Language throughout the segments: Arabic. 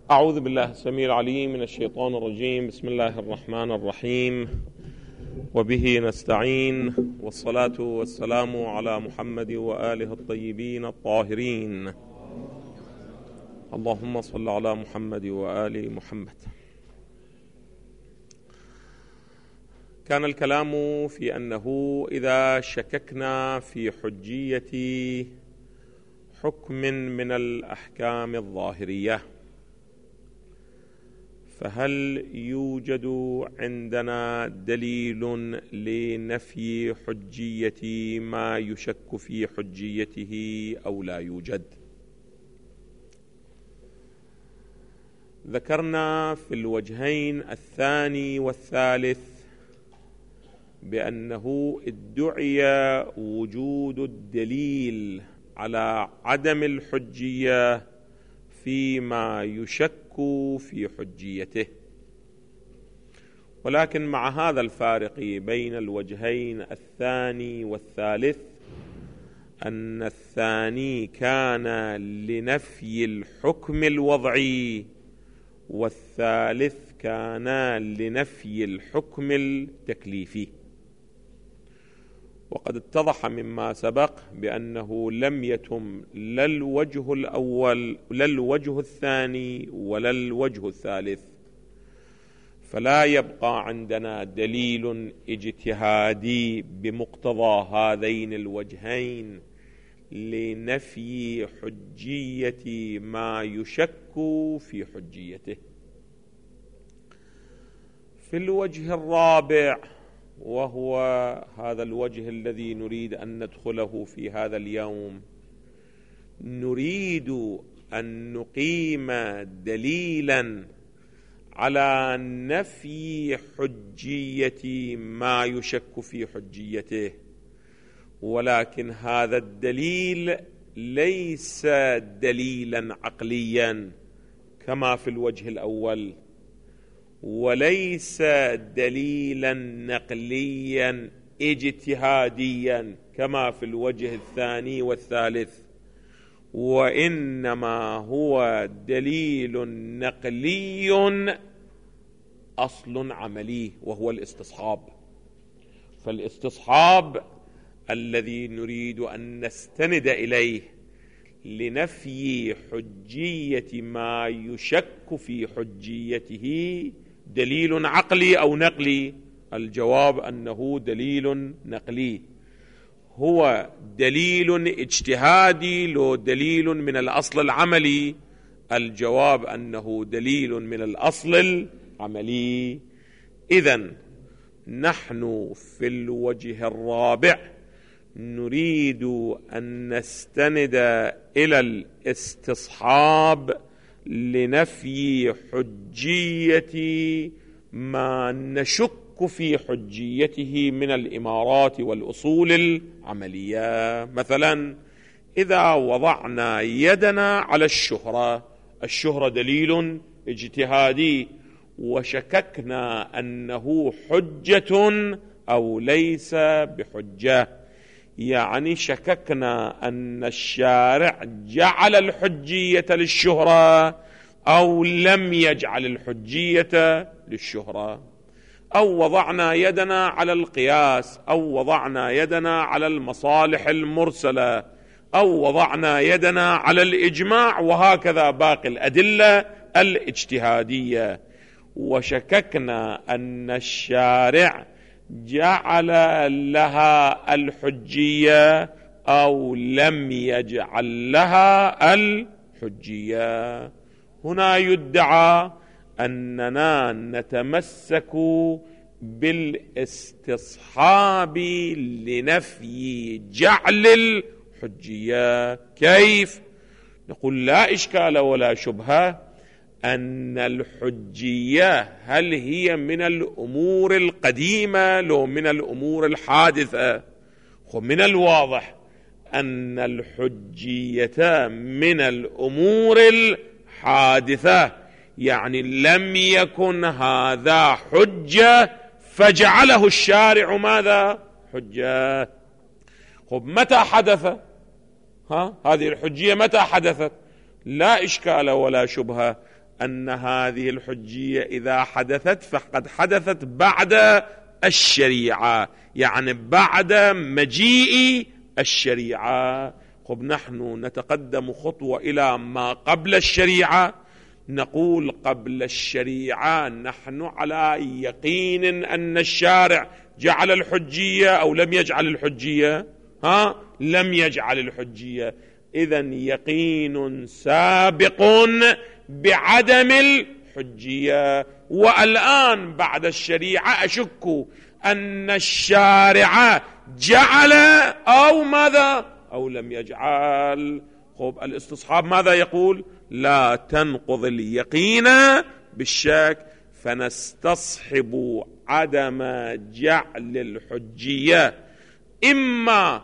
أعوذ بالله السميع العليم من الشيطان الرجيم. بسم الله الرحمن الرحيم، وبه نستعين، والصلاة والسلام على محمد وآله الطيبين الطاهرين. اللهم صل على محمد وآل محمد. كان الكلام في أنه إذا شككنا في حجية حكم من الأحكام الظاهرية فهل يوجد عندنا دليل لنفي حجية ما يشك في حجيته أو لا يوجد؟ ذكرنا في الوجهين الثاني والثالث بأنه ادعي وجود الدليل على عدم الحجية فيما يشك في حجيته، ولكن مع هذا الفارق بين الوجهين الثاني والثالث أن الثاني كان لنفي الحكم الوضعي والثالث كان لنفي الحكم التكليفي. وقد اتضح مما سبق بأنه لم يتم لا الوجه الأول لا الوجه الثاني ولا الوجه الثالث، فلا يبقى عندنا دليل اجتهادي بمقتضى هذين الوجهين لنفي حجية ما يشك في حجيته. في الوجه الرابع، وهو هذا الوجه الذي نريد أن ندخله في هذا اليوم، نريد أن نقيم دليلا على نفي حجية ما يشك في حجيته، ولكن هذا الدليل ليس دليلا عقليا كما في الوجه الأول، وليس دليلا نقليا اجتهاديا كما في الوجه الثاني والثالث، وإنما هو دليل نقلي أصل عملي وهو الاستصحاب. فالاستصحاب الذي نريد أن نستند إليه لنفي حجية ما يشك في حجيته دليل عقلي أو نقلي؟ الجواب أنه دليل نقلي. هو دليل اجتهادي لو دليل من الأصل العملي؟ الجواب أنه دليل من الأصل العملي. إذن نحن في الوجه الرابع نريد أن نستند إلى الاستصحاب لنفي حجية ما نشك في حجيته من الإمارات والأصول العملية. مثلا إذا وضعنا يدنا على الشهرة دليل اجتهادي، وشككنا أنه حجة أو ليس بحجة، يعني شككنا أن الشارع جعل الحجية للشهرة أو لم يجعل الحجية للشهرة، أو وضعنا يدنا على القياس، أو وضعنا يدنا على المصالح المرسلة، أو وضعنا يدنا على الإجماع، وهكذا باقي الأدلة الاجتهادية، وشككنا أن الشارع جعل لها الحجية أو لم يجعل لها الحجية. هنا يدعى أننا نتمسك بالاستصحاب لنفي جعل الحجية. كيف؟ نقول لا إشكال ولا شبهة أن الحجية هل هي من الأمور القديمة لو من الأمور الحادثة؟ ومن الواضح أن الحجية من الأمور الحادثة، يعني لم يكن هذا حجة فجعله الشارع ماذا؟ حجة. متى حدث؟ هذه الحجية متى حدثت؟ لا إشكال ولا شبهة أن هذه الحجية إذا حدثت فقد حدثت بعد الشريعة، يعني بعد مجيء الشريعة. خب نحن نتقدم خطوة إلى ما قبل الشريعة، نقول قبل الشريعة نحن على يقين أن الشارع جعل الحجية أو لم يجعل الحجية؟ لم يجعل الحجية. إذن يقين سابق بعدم الحجية. والآن بعد الشريعة أشك أن الشارع جعل أو ماذا أو لم يجعل. خب الاستصحاب ماذا يقول؟ لا تنقض اليقين بالشك، فنستصحب عدم جعل الحجية إما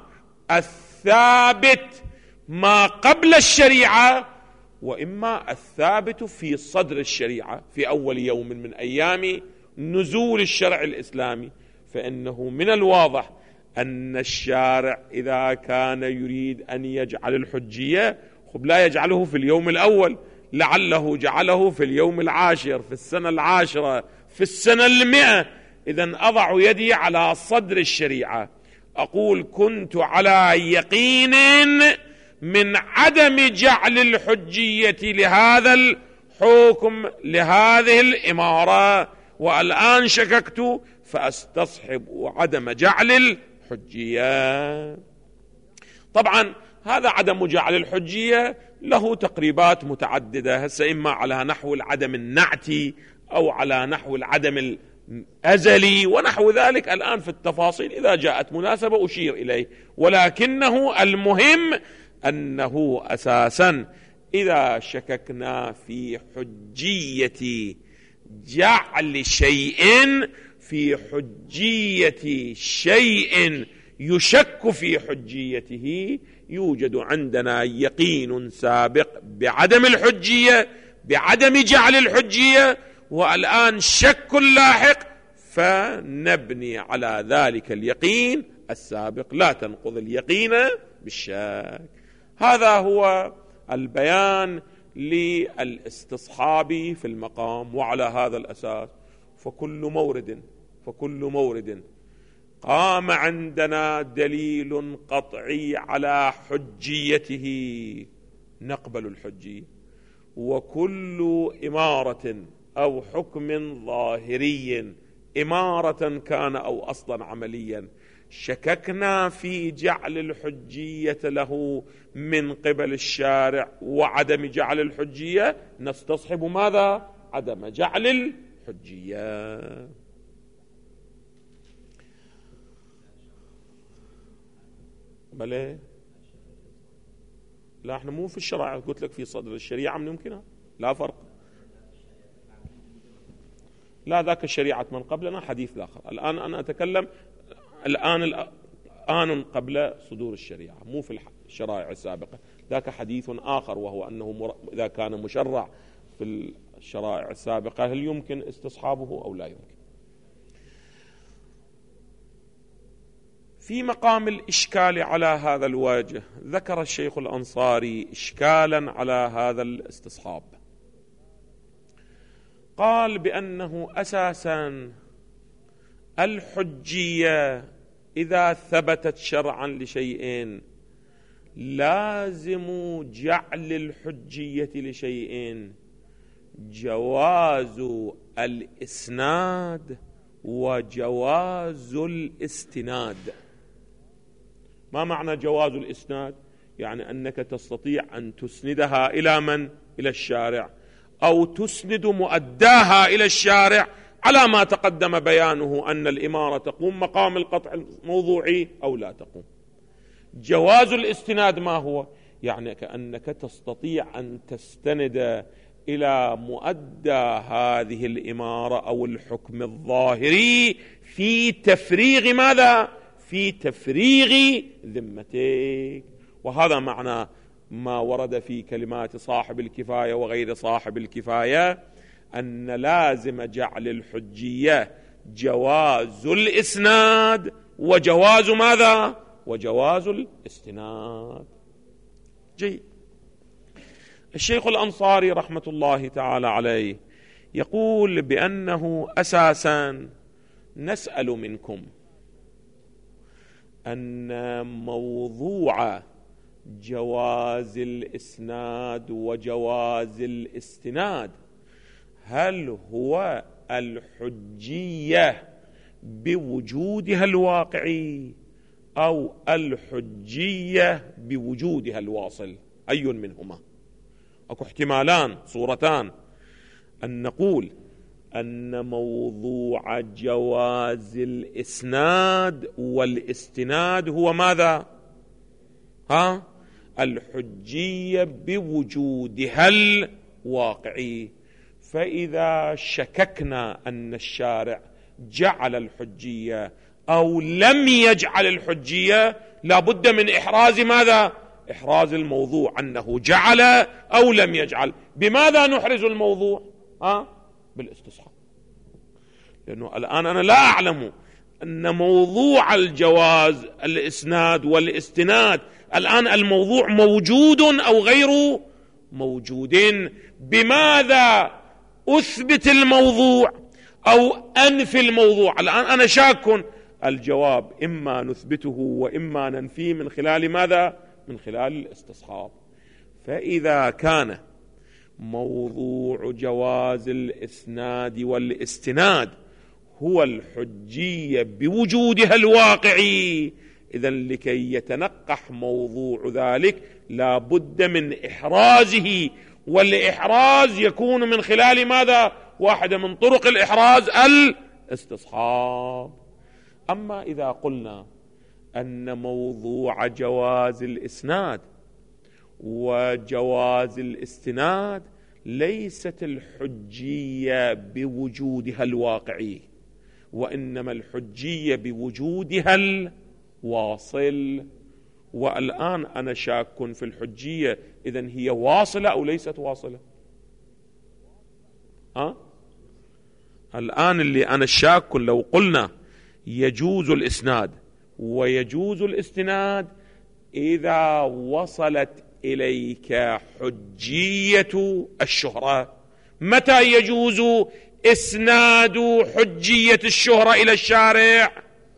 الثابت ما قبل الشريعة، وإما الثابت في صدر الشريعة في أول يوم من أيام نزول الشرع الإسلامي. فإنه من الواضح أن الشارع إذا كان يريد أن يجعل الحجية خب لا يجعله في اليوم الأول، لعله جعله في اليوم العاشر، في السنة العاشرة، في السنة 100. إذن أضع يدي على صدر الشريعة، أقول كنت على يقين من عدم جعل الحجية لهذا الحكم لهذه الإمارة، والآن شككت فأستصحب عدم جعل الحجية. طبعا هذا عدم جعل الحجية له تقريبات متعددة، هسه إما على نحو العدم النعتي أو على نحو العدم الأزلي ونحو ذلك. الآن في التفاصيل إذا جاءت مناسبة أشير إليه، ولكنه المهم أنه أساسا إذا شككنا في حجية جعل شيء، في حجية شيء يشك في حجيته، يوجد عندنا يقين سابق بعدم الحجية، بعدم جعل الحجية، والآن شك لاحق، فنبني على ذلك اليقين السابق. لا تنقض اليقين بالشك. هذا هو البيان للاستصحاب في المقام. وعلى هذا الأساس فكل مورد قام عندنا دليل قطعي على حجيته نقبل الحجية، وكل إمارة أو حكم ظاهري، إمارة كان أو أصلا عمليا، شككنا في جعل الحجية له من قبل الشارع وعدم جعل الحجية، نستصحب ماذا؟ عدم جعل الحجية. بلى لا، احنا مو في الشرع، قلت لك في صدر الشريعة من يمكنها، لا فرق. لا، ذاك الشريعة من قبلنا حديث آخر. الآن أنا أتكلم الآن قبل صدور الشريعة، مو في الشرائع السابقة. ذاك حديث آخر، وهو أنه إذا كان مشرع في الشرائع السابقة هل يمكن استصحابه أو لا يمكن. في مقام الإشكال على هذا الوجه ذكر الشيخ الأنصاري إشكالا على هذا الاستصحاب، قال بأنه أساسا الحجية إذا ثبتت شرعا لشيء لازم جعل الحجية لشيء جواز الإسناد وجواز الاستناد. ما معنى جواز الإسناد؟ يعني أنك تستطيع أن تسندها إلى من؟ إلى الشارع، أو تسند مؤداها إلى الشارع على ما تقدم بيانه أن الإمارة تقوم مقام القطع الموضوعي أو لا تقوم. جواز الاستناد ما هو؟ يعني كأنك تستطيع أن تستند إلى مؤدى هذه الإمارة أو الحكم الظاهري في تفريغ ماذا؟ في تفريغ ذمتك. وهذا معنى ما ورد في كلمات صاحب الكفاية وغير صاحب الكفاية، أن لازم جعل الحجية جواز الإسناد وجواز ماذا؟ وجواز الاستناد. جيد. الشيخ الأنصاري رحمة الله تعالى عليه يقول بأنه أساسا نسأل منكم أن موضوع جواز الإسناد وجواز الاستناد هل هو الحجية بوجودها الواقعي أو الحجية بوجودها الواصل؟ أي منهما؟ أكو احتمالان، صورتان، أن نقول أن موضوع جواز الإسناد والاستناد هو ماذا؟ الحجية بوجودها الواقعي. فإذا شككنا أن الشارع جعل الحجية أو لم يجعل الحجية لابد من إحراز ماذا؟ إحراز الموضوع أنه جعل أو لم يجعل. بماذا نحرز الموضوع؟ بالاستصحاب. لأنه الآن أنا لا أعلم أن موضوع الجواز الإسناد والاستناد الآن الموضوع موجود أو غير موجود. بماذا أثبت الموضوع أو أنفي الموضوع؟ الآن أنا شاك. الجواب إما نثبته وإما ننفيه من خلال ماذا؟ من خلال الاستصحاب. فإذا كان موضوع جواز الإسناد والاستناد هو الحجية بوجودها الواقعي، إذن لكي يتنقح موضوع ذلك لا بد من إحرازه، والإحراز يكون من خلال ماذا؟ واحدة من طرق الإحراز الاستصحاب. أما إذا قلنا أن موضوع جواز الإسناد وجواز الاستناد ليست الحجية بوجودها الواقعي، وإنما الحجية بوجودها الواصل، والآن أنا شاك في الحجية، إذن هي واصلة أو ليست واصلة؟ الآن اللي أنا شاك، لو قلنا يجوز الإسناد ويجوز الاستناد إذا وصلت إليك حجية الشهرة. متى يجوز إسناد حجية الشهرة إلى الشارع؟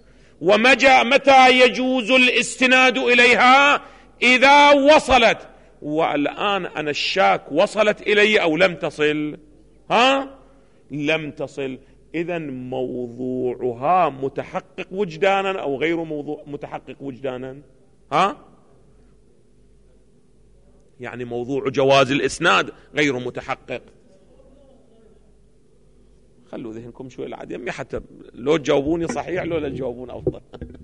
ومتى يجوز الاستناد إليها؟ إذا وصلت. والآن أنا الشاك وصلت إلي أو لم تصل؟ لم تصل. إذن موضوعها متحقق وجدانا أو غير متحقق وجدانا؟ يعني موضوع جواز الإسناد غير متحقق. خلوا ذهنكم شوي العادي حتى لو تجاوبوني صحيح لو لا تجاوبون أفضل.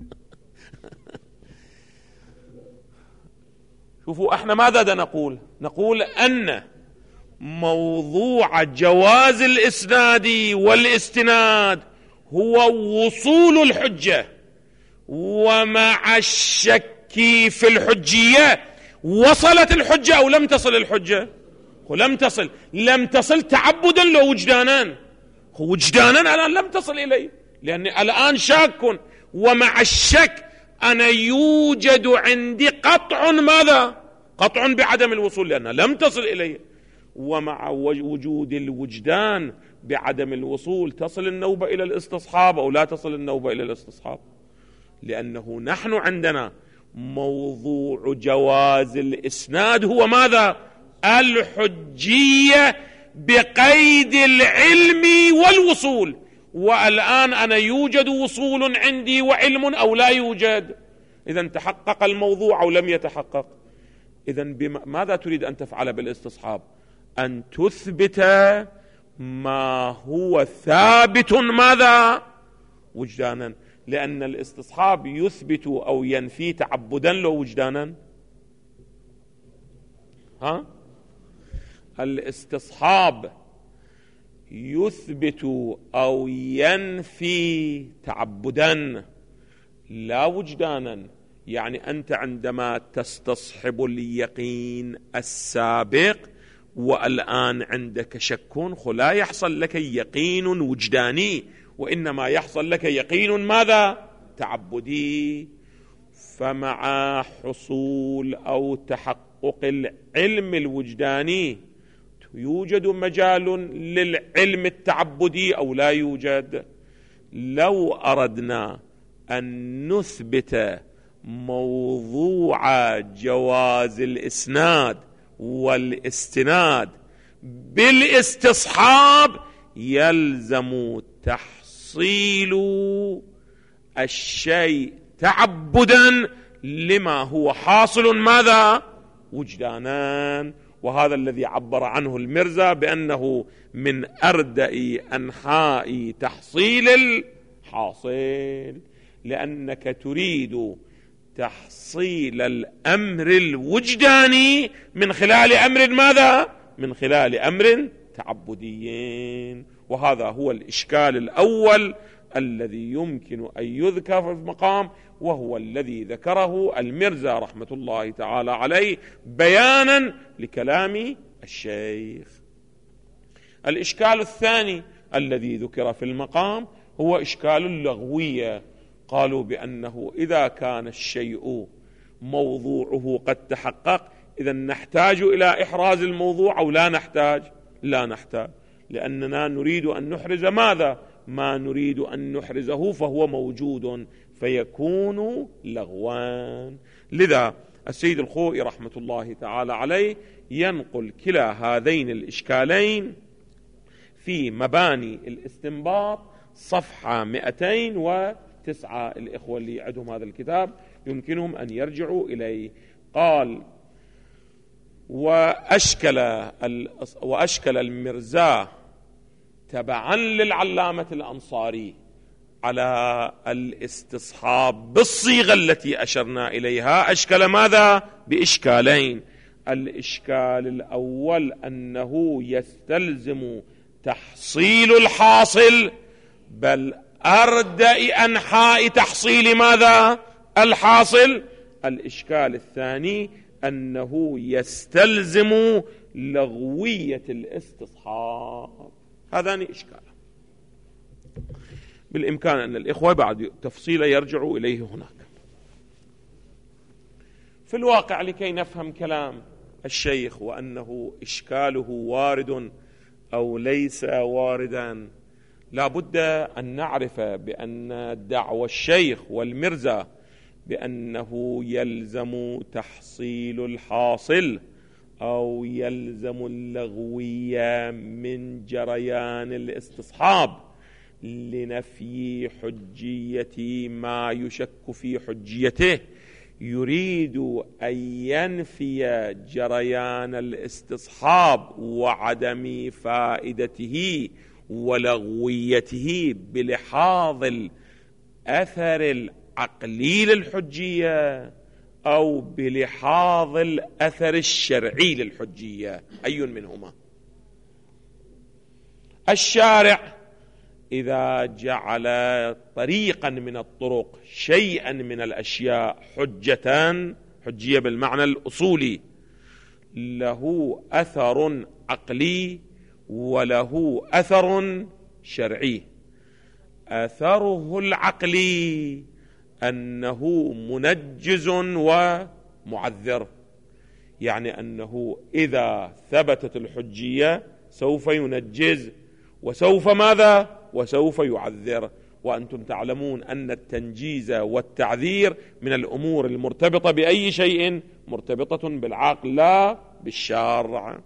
شوفوا احنا ماذا دا نقول؟ نقول أن موضوع جواز الإسناد والاستناد هو وصول الحجة، ومع الشك في الحجية وصلت الحجة أو لم تصل الحجة؟ ولم تصل. لم تصل تعبدا لو وجدانا، وجدانا الآن لم تصل إليه، لأني الآن شاك، ومع الشك أنا يوجد عندي قطع ماذا؟ قطع بعدم الوصول، لأنها لم تصل إليه. ومع وجود الوجدان بعدم الوصول تصل النوبة إلى الاستصحاب أو لا تصل النوبة إلى الاستصحاب؟ لأنه نحن عندنا موضوع جواز الإسناد هو ماذا؟ الحجية بقيد العلم والوصول. والآن أنا يوجد وصول عندي وعلم أو لا يوجد؟ إذن تحقق الموضوع أو لم يتحقق؟ إذن ماذا تريد أن تفعل بالاستصحاب؟ أن تثبت ما هو ثابت ماذا؟ وجدانا. لأن الاستصحاب يثبت أو ينفي تعبدا لو وجدانا. الاستصحاب يثبت أو ينفي تعبدا لا وجدانا. يعني أنت عندما تستصحب اليقين السابق والآن عندك شك، لا يحصل لك يقين وجداني، وإنما يحصل لك يقين ماذا؟ تعبدي. فمع حصول أو تحقق العلم الوجداني يوجد مجال للعلم التعبدي أو لا يوجد؟ لو أردنا أن نثبت موضوع جواز الإسناد والاستناد بالاستصحاب يلزم تحصيل الشيء تعبدا لما هو حاصل ماذا؟ وجدانا. وهذا الذي عبر عنه المرزا بأنه من أردأ أنحاء تحصيل الحاصل، لأنك تريد تحصيل الأمر الوجداني من خلال أمر ماذا؟ من خلال أمر تعبدي. وهذا هو الإشكال الأول الذي يمكن أن يذكر في المقام، وهو الذي ذكره المرزا رحمة الله تعالى عليه بيانا لكلام الشيخ. الإشكال الثاني الذي ذكر في المقام هو إشكال اللغوية. قالوا بأنه إذا كان الشيء موضوعه قد تحقق إذا نحتاج إلى إحراز الموضوع أو لا نحتاج؟ لا نحتاج، لأننا نريد أن نحرز ماذا؟ ما نريد أن نحرزه فهو موجود فيكون لغوان. لذا السيد الخوئي رحمة الله تعالى عليه ينقل كلا هذين الإشكالين في مباني الاستنباط صفحة 209. الإخوة اللي عندهم هذا الكتاب يمكنهم أن يرجعوا إليه. قال: وأشكل المرزا تبعا للعلامة الأنصاري على الاستصحاب بالصيغة التي أشرنا إليها. أشكل ماذا؟ بإشكالين. الإشكال الأول أنه يستلزم تحصيل الحاصل، بل أردأ أنحاء تحصيل ماذا؟ الحاصل. الإشكال الثاني أنه يستلزم لغوية الاستصحاب. هذان إشكال بالإمكان أن الإخوة بعد تفصيل يرجعوا إليه هناك. في الواقع لكي نفهم كلام الشيخ وأنه إشكاله وارد أو ليس واردا، لا بد أن نعرف بأن دعوى الشيخ والمرزا بأنه يلزم تحصيل الحاصل أو يلزم اللغوية من جريان الاستصحاب لنفي حجية ما يشك في حجيته. يريد أن ينفي جريان الاستصحاب وعدم فائدته ولغويته بلحاظ الأثر العقلي للحجية أو بلحاظ الأثر الشرعي للحجية، أي منهما؟ الشارع إذا جعل طريقا من الطرق شيئا من الأشياء حجية بالمعنى الأصولي، له أثر عقلي وله أثر شرعي. أثره العقلي أنه منجز ومعذر، يعني أنه إذا ثبتت الحجية سوف ينجز وسوف ماذا؟ وسوف يعذر. وأنتم تعلمون أن التنجيز والتعذير من الأمور المرتبطة بأي شيء؟ مرتبطة بالعقل لا بالشرع.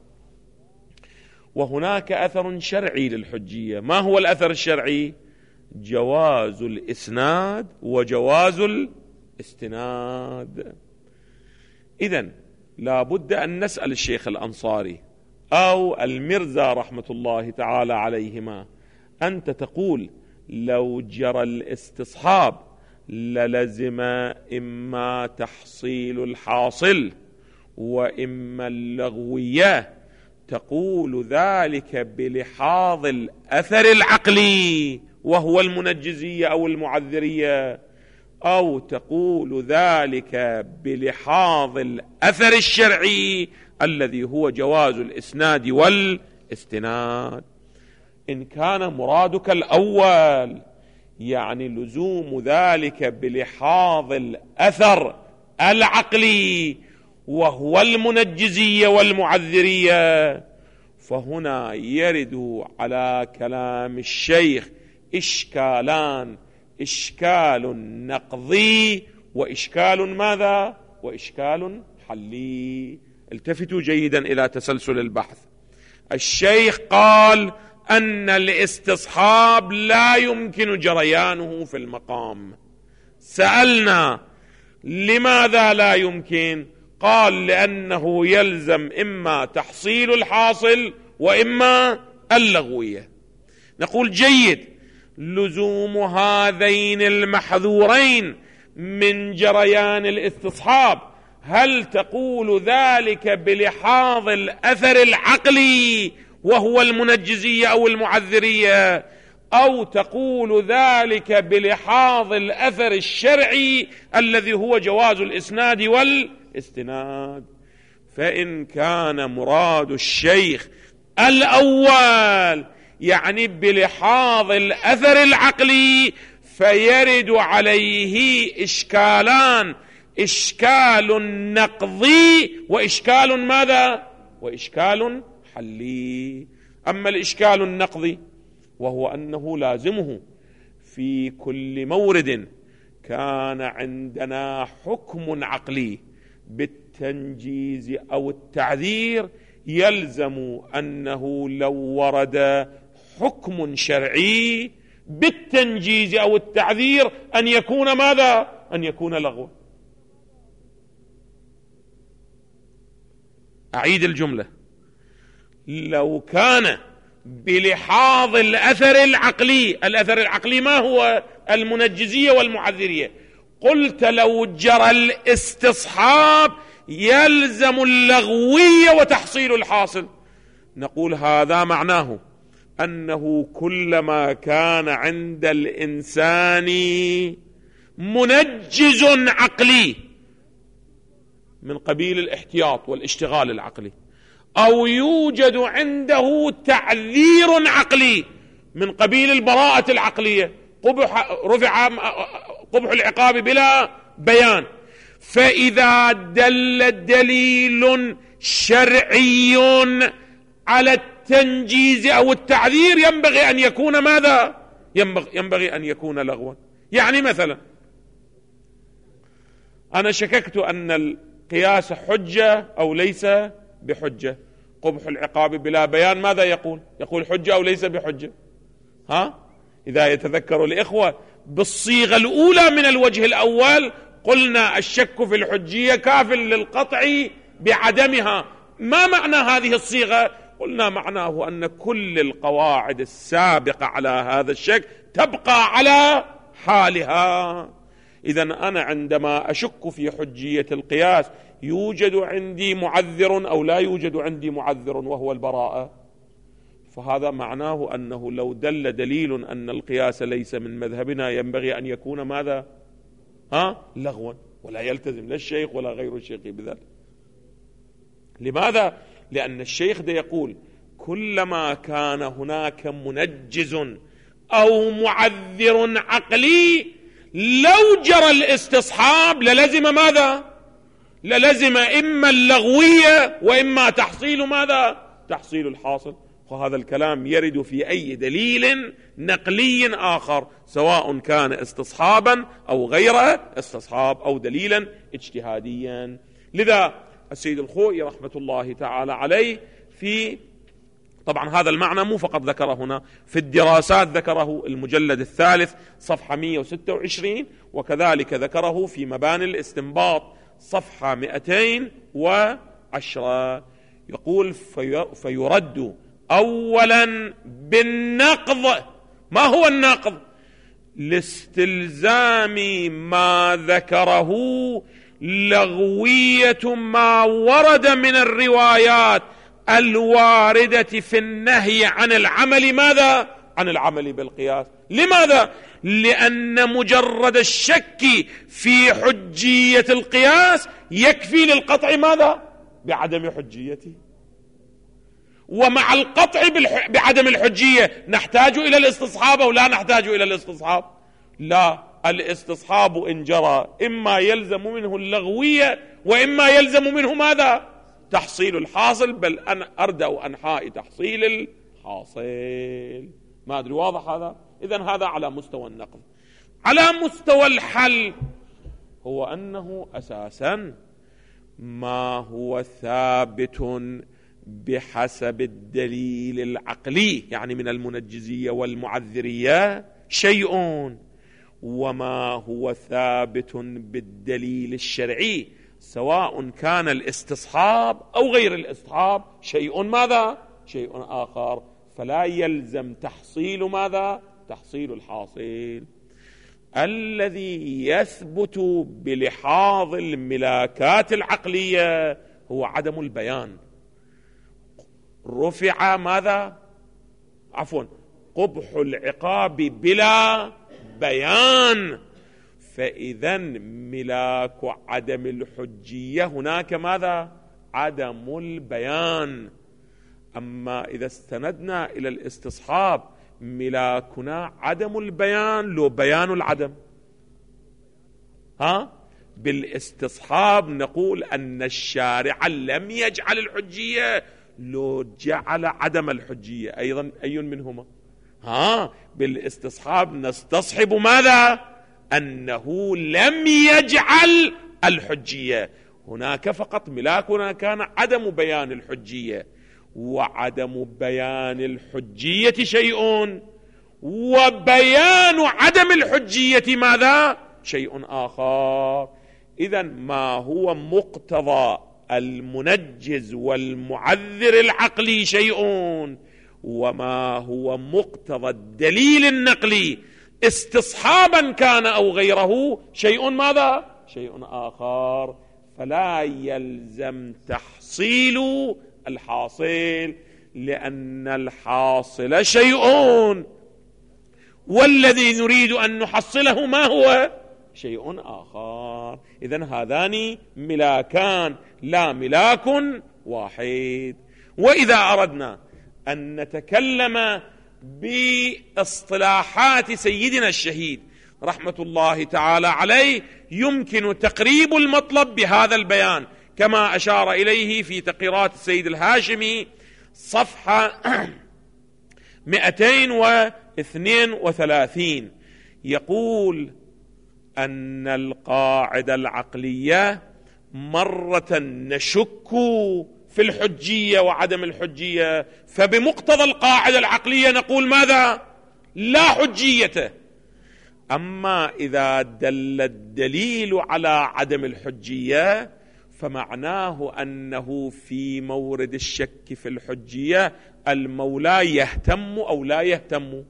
وهناك أثر شرعي للحجية. ما هو الأثر الشرعي؟ جواز الإسناد وجواز الاستناد. إذن لا بد أن نسأل الشيخ الأنصاري أو المرزا رحمة الله تعالى عليهما: أنت تقول لو جرى الاستصحاب للزم إما تحصيل الحاصل وإما اللغوية، تقول ذلك بلحاظ الأثر العقلي وهو المنجزية أو المعذرية، أو تقول ذلك بلحاظ الأثر الشرعي الذي هو جواز الإسناد والاستناد. إن كان مرادك الأول يعني لزوم ذلك بلحاظ الأثر العقلي وهو المنجزية والمعذرية، فهنا يرد على كلام الشيخ إشكالان: إشكال نقضي وإشكال ماذا؟ وإشكال حلي. التفتوا جيدا إلى تسلسل البحث. الشيخ قال أن الاستصحاب لا يمكن جريانه في المقام. سألنا لماذا لا يمكن؟ قال لأنه يلزم إما تحصيل الحاصل وإما اللغوية. نقول جيد، لزوم هذين المحذورين من جريان الاستصحاب، هل تقول ذلك بلحاظ الأثر العقلي وهو المنجزية أو المعذرية، أو تقول ذلك بلحاظ الأثر الشرعي الذي هو جواز الإسناد والاستناد؟ فإن كان مراد الشيخ الأول يعني بلحاظ الأثر العقلي، فيرد عليه إشكالان: إشكال نقضي وإشكال ماذا؟ وإشكال حلي. أما الإشكال النقضي وهو أنه لازمه في كل مورد كان عندنا حكم عقلي بالتنجيز أو التعذير، يلزم أنه لو ورد حكم شرعي بالتنجيز أو التعذير أن يكون ماذا؟ أن يكون لغوا. أعيد الجملة: لو كان بلحاظ الأثر العقلي، الأثر العقلي ما هو؟ المنجزية والمعذرية. قلت لو جرى الاستصحاب يلزم اللغوية وتحصيل الحاصل. نقول هذا معناه أنه كلما كان عند الإنسان منجز عقلي من قبيل الاحتياط والاشتغال العقلي، أو يوجد عنده تعذير عقلي من قبيل البراءة العقلية، رفع قبح العقاب بلا بيان، فإذا دل دليل شرعي على التنجيز أو التعذير ينبغي أن يكون ماذا؟ ينبغي أن يكون لغوا. يعني مثلا أنا شككت أن القياس حجة أو ليس بحجة. قبح العقاب بلا بيان ماذا يقول؟ يقول حجة أو ليس بحجة؟ إذا يتذكر الإخوة بالصيغة الأولى من الوجه الأول قلنا الشك في الحجية كاف للقطع بعدمها. ما معنى هذه الصيغة؟ قلنا معناه أن كل القواعد السابقة على هذا الشك تبقى على حالها. إذن أنا عندما أشك في حجية القياس يوجد عندي معذر أو لا يوجد عندي معذر وهو البراءة، فهذا معناه أنه لو دل دليل أن القياس ليس من مذهبنا ينبغي أن يكون ماذا؟ لغوا، ولا يلتزم لا الشيخ ولا غير الشيخ بذلك. لماذا؟ لأن الشيخ ده يقول كلما كان هناك منجز أو معذر عقلي لو جرى الاستصحاب للزم ماذا؟ للزم إما اللغوية وإما تحصيل ماذا؟ تحصيل الحاصل. وهذا الكلام يرد في أي دليل نقلي آخر سواء كان استصحابا أو غير استصحاب أو دليلا اجتهاديا. لذا السيد الخوئي رحمة الله تعالى عليه طبعا هذا المعنى مو فقط ذكره هنا، في الدراسات ذكره المجلد الثالث صفحة 126، وكذلك ذكره في مباني الاستنباط صفحة 210. يقول فيرد أولا بالنقض. ما هو النقض؟ لاستلزام ما ذكره لغوية ما ورد من الروايات الواردة في النهي عن العمل ماذا؟ عن العمل بالقياس. لماذا؟ لأن مجرد الشك في حجية القياس يكفي للقطع ماذا؟ بعدم حجيته. ومع القطع بعدم الحجية نحتاج إلى الاستصحاب أو لا نحتاج إلى الاستصحاب؟ لا، الاستصحاب إن جرى إما يلزم منه اللغوية وإما يلزم منه ماذا؟ تحصيل الحاصل، بل أنا أردأ أنحاء تحصيل الحاصل. ما أدري واضح هذا؟ إذن هذا على مستوى النقل. على مستوى الحل هو أنه أساسا ما هو ثابت بحسب الدليل العقلي، يعني من المنجزية والمعذرية شيء، وما هو ثابت بالدليل الشرعي سواء كان الاستصحاب أو غير الاستصحاب شيء ماذا؟ شيء آخر. فلا يلزم تحصيل ماذا؟ تحصيل الحاصل. الذي يثبت بلحاظ الملاكات العقلية هو عدم البيان. رفع ماذا؟ عفوا، قبح العقاب بلا بيان. فإذا ملاك عدم الحجية هناك ماذا؟ عدم البيان. أما إذا استندنا إلى الاستصحاب ملاكنا عدم البيان لو بيان العدم. بالاستصحاب نقول أن الشارع لم يجعل الحجية لو جعل عدم الحجية أيضا أي منهما؟ بالاستصحاب نستصحب ماذا؟ أنه لم يجعل الحجية. هناك فقط ملاكنا كان عدم بيان الحجية، وعدم بيان الحجية شيء، وبيان عدم الحجية ماذا؟ شيء آخر. إذن ما هو مقتضى المنجز والمعذر العقلي شيء، وما هو مقتضى الدليل النقلي استصحابا كان أو غيره شيء ماذا؟ شيء آخر. فلا يلزم تحصيل الحاصل، لأن الحاصل شيء والذي نريد أن نحصله ما هو؟ شيء آخر. إذن هذان ملاكان لا ملاك واحد. وإذا أردنا أن نتكلم باصطلاحات سيدنا الشهيد رحمة الله تعالى عليه يمكن تقريب المطلب بهذا البيان، كما أشار إليه في تقريرات السيد الهاشمي صفحة 232. يقول أن القاعدة العقلية مرة نشك في الحجية وعدم الحجية، فبمقتضى القاعدة العقلية نقول ماذا؟ لا حجية. أما إذا دل الدليل على عدم الحجية فمعناه أنه في مورد الشك في الحجية المولى يهتم أو لا يهتم؟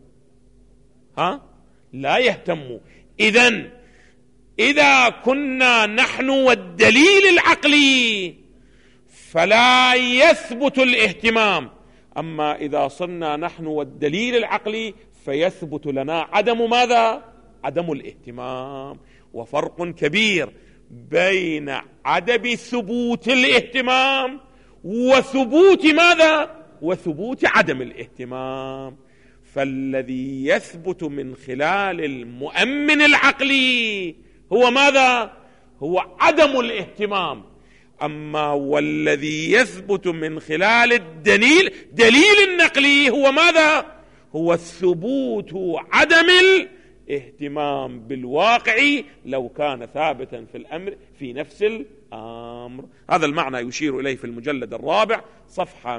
لا يهتم. إذن إذا كنا نحن والدليل العقلي فلا يثبت الاهتمام، أما إذا صرنا نحن والدليل العقلي فيثبت لنا عدم ماذا؟ عدم الاهتمام. وفرق كبير بين عدم ثبوت الاهتمام وثبوت ماذا؟ وثبوت عدم الاهتمام. فالذي يثبت من خلال المؤمن العقلي هو ماذا؟ هو عدم الاهتمام. أما والذي يثبت من خلال دليل النقلي هو ماذا؟ هو الثبوت عدم الاهتمام بالواقع لو كان ثابتا في الأمر في نفس الأمر. هذا المعنى يشير إليه في المجلد الرابع صفحة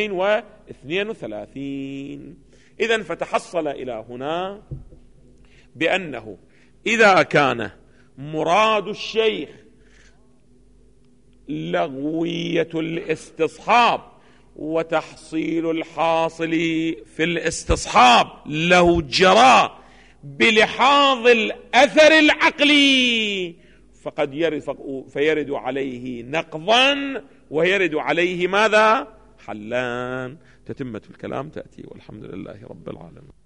232. إذن فتحصل إلى هنا بأنه إذا كان مراد الشيخ لغوية الاستصحاب وتحصيل الحاصل في الاستصحاب له جرى بلحاظ الأثر العقلي فقد فيرد عليه نقضا ويرد عليه ماذا؟ حلان. تتمة الكلام تأتي، والحمد لله رب العالمين.